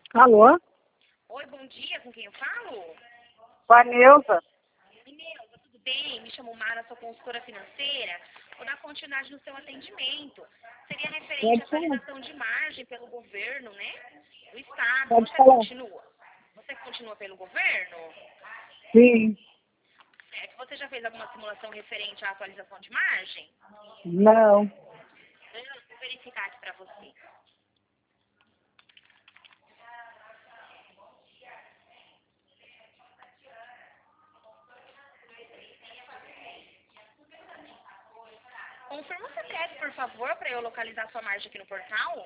Alô? Oi, bom dia, com quem eu falo? Com a Neuza? Neuza, tudo bem? Me chamo Mara, sou consultora financeira. Vou dar continuidade no seu atendimento. Seria referente à Pode falar. atualização de margem pelo governo, né? Do Estado. Pode falar. Você continua pelo governo? Sim. Certo. Você já fez alguma simulação referente à atualização de margem? Não. Vou verificar aqui para você. Confirma o CPF, por favor, para eu localizar sua margem aqui no portal.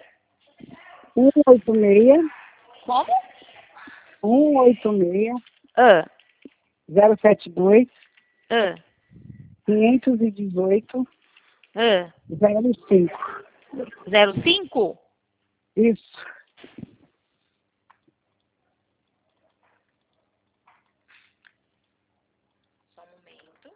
186 Como? 186 Ah, 072 ah, 518 ah. 05. 05? Isso. Só um momento.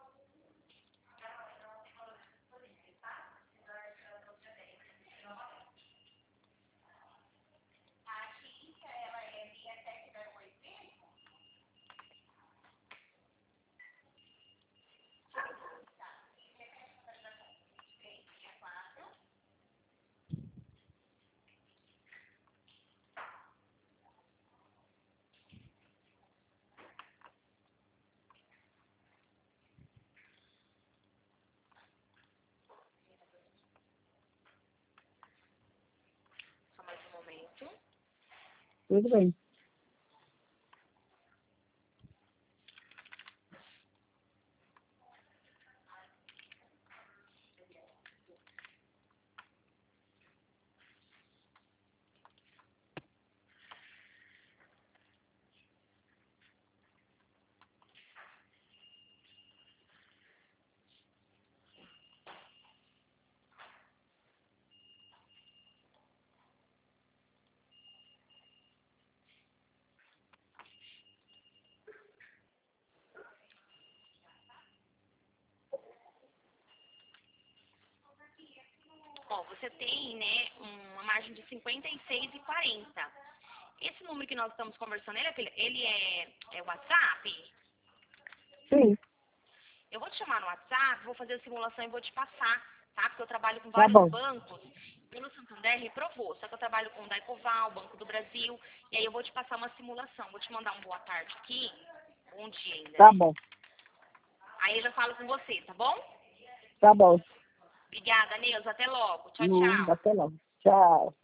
Só mais um momento. Tudo bem. Ó, você tem, né, uma margem de 56,40. Esse número que nós estamos conversando, ele é WhatsApp? Sim. Eu vou te chamar no WhatsApp, vou fazer a simulação e vou te passar, tá? Porque eu trabalho com Tá vários bom. bancos. Pelo Santander reprovou, só que eu trabalho com o Daicoval, Banco do Brasil, e aí eu vou te passar uma simulação. Vou te mandar um boa tarde aqui, bom dia ainda, Tá né? bom. Aí eu já falo com você, tá bom? Tá bom. Obrigada, Neuza. Até logo. Tchau, tchau. Até logo. Tchau.